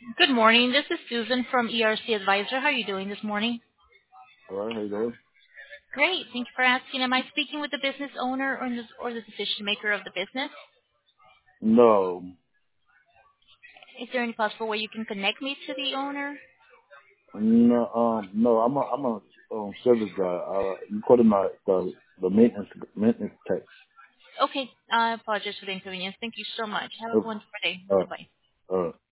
Good morning. This is Susan from ERC Advisor. How are you doing this morning? All right, how you doing? Great. Thank you for asking. Am I speaking with the business owner or the decision maker of the business? No, Is there any possible way you can connect me to the owner? no. I'm a service guy. You calling the maintenance tech? Okay. I apologize for the inconvenience. Thank you so much. Have a Uh, wonderful day. uh, Bye-bye. uh,